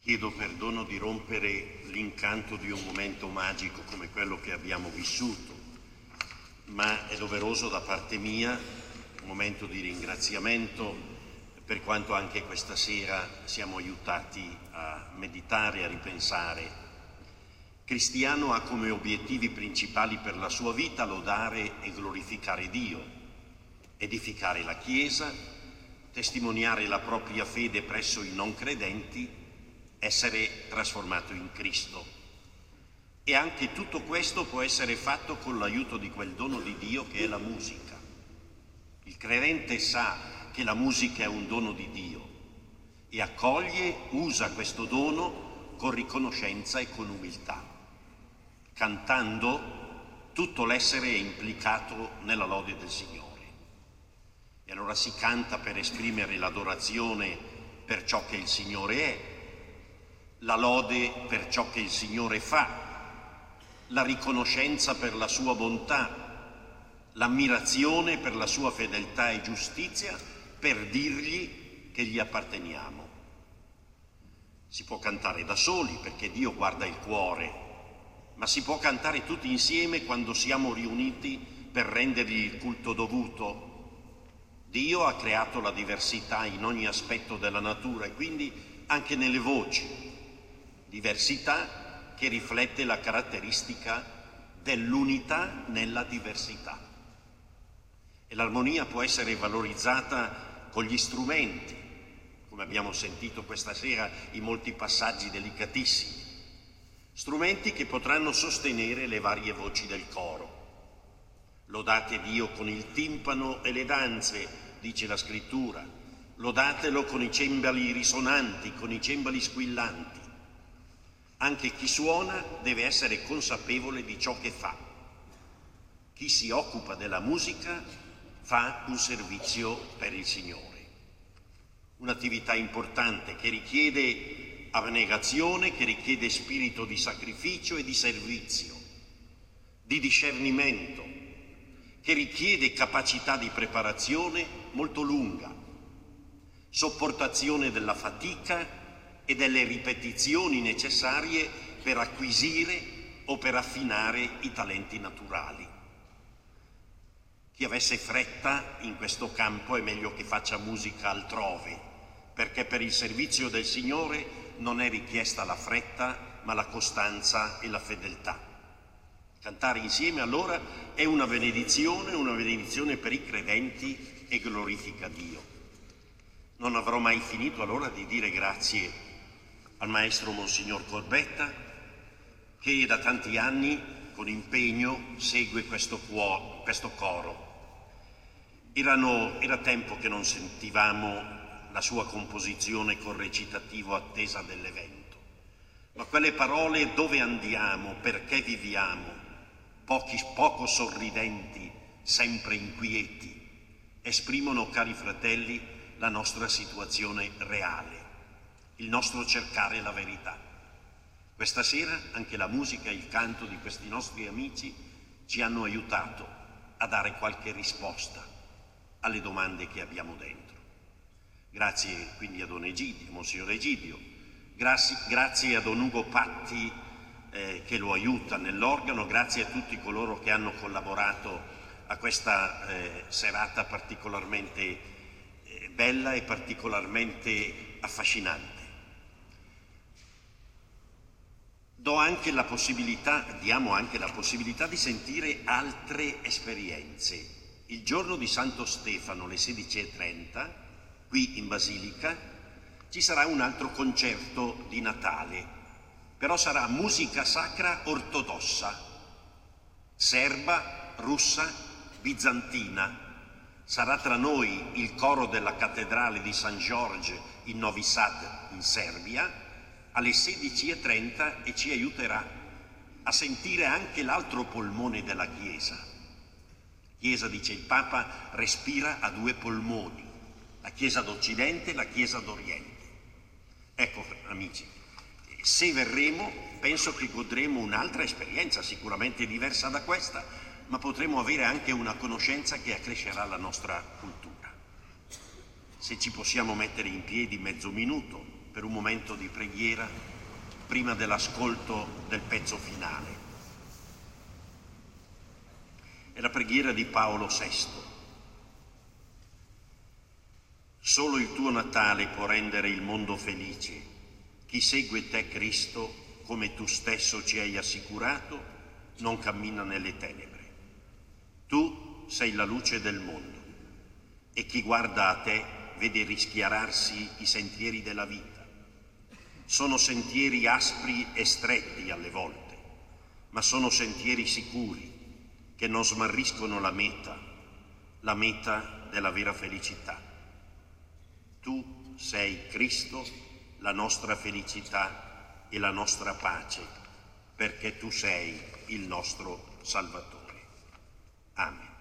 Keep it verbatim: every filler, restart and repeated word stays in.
Chiedo perdono di rompere l'incanto di un momento magico come quello che abbiamo vissuto, ma è doveroso da parte mia un momento di ringraziamento per quanto anche questa sera siamo aiutati a meditare, a ripensare. Cristiano ha come obiettivi principali per la sua vita lodare e glorificare Dio, edificare la Chiesa, testimoniare la propria fede presso i non credenti, essere trasformato in Cristo. E anche tutto questo può essere fatto con l'aiuto di quel dono di Dio che è la musica. Il credente sa che la musica è un dono di Dio e accoglie, usa questo dono con riconoscenza e con umiltà. Cantando, tutto l'essere è implicato nella lode del Signore. E allora si canta per esprimere l'adorazione per ciò che il Signore è, la lode per ciò che il Signore fa, la riconoscenza per la sua bontà, l'ammirazione per la sua fedeltà e giustizia, per dirgli che gli apparteniamo. Si può cantare da soli perché Dio guarda il cuore, ma si può cantare tutti insieme quando siamo riuniti per rendergli il culto dovuto. Dio ha creato la diversità in ogni aspetto della natura e quindi anche nelle voci. Diversità che riflette la caratteristica dell'unità nella diversità. E l'armonia può essere valorizzata con gli strumenti, come abbiamo sentito questa sera in molti passaggi delicatissimi. Strumenti che potranno sostenere le varie voci del coro. Lodate Dio con il timpano e le danze, dice la Scrittura. Lodatelo con i cembali risonanti, con i cembali squillanti. Anche chi suona deve essere consapevole di ciò che fa. Chi si occupa della musica fa un servizio per il Signore. Un'attività importante che richiede abnegazione, che richiede spirito di sacrificio e di servizio, di discernimento, che richiede capacità di preparazione molto lunga, sopportazione della fatica e delle ripetizioni necessarie per acquisire o per affinare i talenti naturali. Chi avesse fretta in questo campo è meglio che faccia musica altrove, perché per il servizio del Signore non è richiesta la fretta, ma la costanza e la fedeltà. Cantare insieme allora è una benedizione, una benedizione per i credenti e glorifica Dio. Non avrò mai finito allora di dire grazie al maestro Monsignor Corbetta, che da tanti anni con impegno segue questo, cuo, questo coro. Erano, era tempo che non sentivamo la sua composizione con recitativo attesa dell'evento, ma quelle parole "dove andiamo, perché viviamo", pochi, poco sorridenti, sempre inquieti, esprimono, cari fratelli, la nostra situazione reale, il nostro cercare la verità. Questa sera anche la musica e il canto di questi nostri amici ci hanno aiutato a dare qualche risposta alle domande che abbiamo dentro. Grazie quindi a Don Egidio, Monsignor Egidio, grazie, grazie a Don Ugo Patti eh, che lo aiuta nell'organo, grazie a tutti coloro che hanno collaborato a questa eh, serata particolarmente eh, bella e particolarmente affascinante. Do anche la possibilità, diamo anche la possibilità di sentire altre esperienze. Il giorno di Santo Stefano, alle sedici e trenta, qui in Basilica, ci sarà un altro concerto di Natale, però sarà musica sacra ortodossa, serba, russa, bizantina. Sarà tra noi il coro della cattedrale di San Giorgio in Novi Sad, in Serbia, alle sedici e trenta e ci aiuterà a sentire anche l'altro polmone della Chiesa. Chiesa, dice il Papa, respira a due polmoni, la Chiesa d'Occidente e la Chiesa d'Oriente. Ecco, amici, se verremo, penso che godremo un'altra esperienza, sicuramente diversa da questa, ma potremo avere anche una conoscenza che accrescerà la nostra cultura. Se ci possiamo mettere in piedi mezzo minuto per un momento di preghiera prima dell'ascolto del pezzo finale. È la preghiera di Paolo sesto. Solo il tuo Natale può rendere il mondo felice. Chi segue te, Cristo, come tu stesso ci hai assicurato, non cammina nelle tenebre. Tu sei la luce del mondo e chi guarda a te vede rischiararsi i sentieri della vita. Sono sentieri aspri e stretti alle volte, ma sono sentieri sicuri che non smarriscono la meta, la meta della vera felicità. Tu sei Cristo, la nostra felicità e la nostra pace, perché tu sei il nostro Salvatore. Amen.